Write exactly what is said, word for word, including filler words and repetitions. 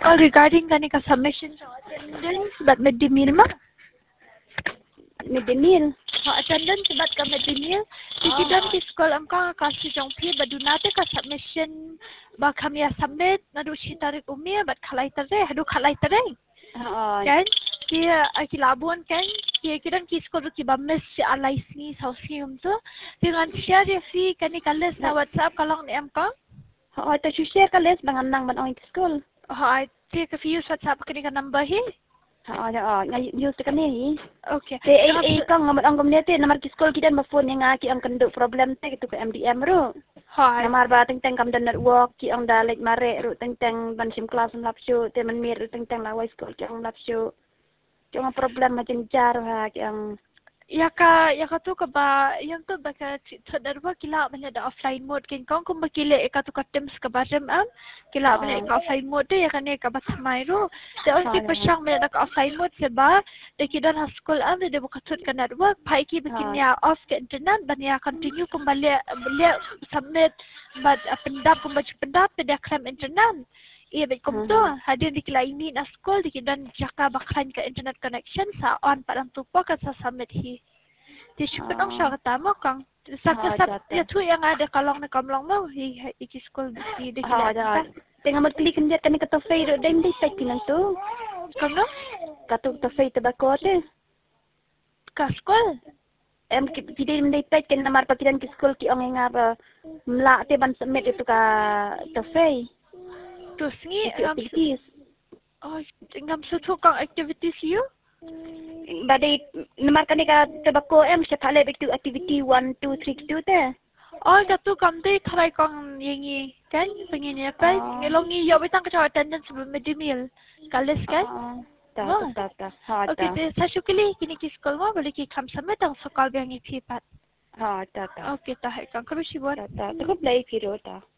Oh, regarding kani ka submission sa attendance, but midday meal ma? Midday meal. Ha, attendance, but ka midday meal? Tikidan ki school ang ka kasi jong pi, but do nate ka submission, ba kami submit, nadu si tarik umia, but kalay tare, hadu kalay tare. Oo. Kan? Kaya kilabon kan? Kaya kidan ki school ki ba miss si alay ni sa siyum to. Dengan share ya fi kani kalis sa WhatsApp kalong ni am ka? Oo, ito share ka les bangan nang ban ong school. Ha, ti ka fi use WhatsApp kani ka number hi? Oo, oo, ngay use ka ni. Okay. Te ay ay kang ngamad ang gumnete namar ki school kidan ma phone nga ki ang kando problem te kitu ka M D M ro. Hi. Namar ba teng teng kam dan network ki ang dalit mare ro teng teng ban sim class lap show te man mir teng teng lawai school ki ang lap show. Ki ang problem macam jar ha ki ang Ya ka ya ka tu ka ba yang tu ba ka sadar ba kila bala da offline mode kin kong kung bakile e ka tu ka teams ka ba rem am kila bala ka offline mode ya ka ne ka ba samai ro de on ti pasang bala da ka offline mode se ba de kidan ha school am de ba ka tut ka network pai ki bikin ya off ka internet ban ya continue kung bala bala submit but pendap kung ba pendap de kram internet. Iya, baik kumto. Hadir di kila ini na school di kidan jaka baklan ka internet connection sa on parang tupo ka sa summit hi. Di syukur ang siya katama kang. Sa kasap ya tu yang ada kalong na kamlong mo hi iki school di di kila. Ha, tengah mo klik ndiat kani ka to fay do dai ndi sa kinan to. Kang no? Ka to to fay tabako te. Ka school. Em pidai ndai pet ken namar pakiran ki school ki ong nga ba mla te ban submit itu ka to fay. Terus ni activities. Oh, ngam sutu kang activities you? Badai namar kani ka tabako em siya thale itu activity one two three two te. Oh, katu kam te kharai kang yengi kan pengin ya pa ngelongi yo bitang ka attendance sebelum midday meal. Kalis kan? Ta ta ta. Ha ta. Okay, sa syukili kini ki school mo balik ki kam samit ang sakal biang ipipat. Ha ta ta. Okay, ta hai kang karushi buat. Ta ta. Tako play piro ta.